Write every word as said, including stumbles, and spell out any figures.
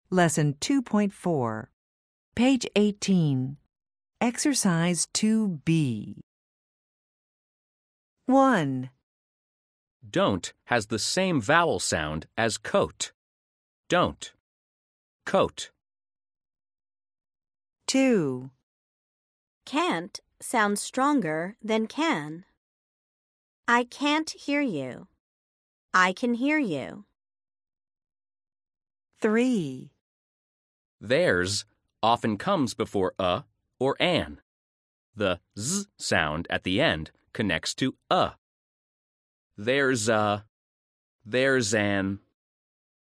Lesson two point four. Page eighteen. Exercise two B. one. Don't has the same vowel sound as coat. Don't. Coat. two. Can't sounds stronger than can. I can't hear you. I can hear you. three. Theirs often comes before a or an. The z sound at the end connects to a. There's a, there's an.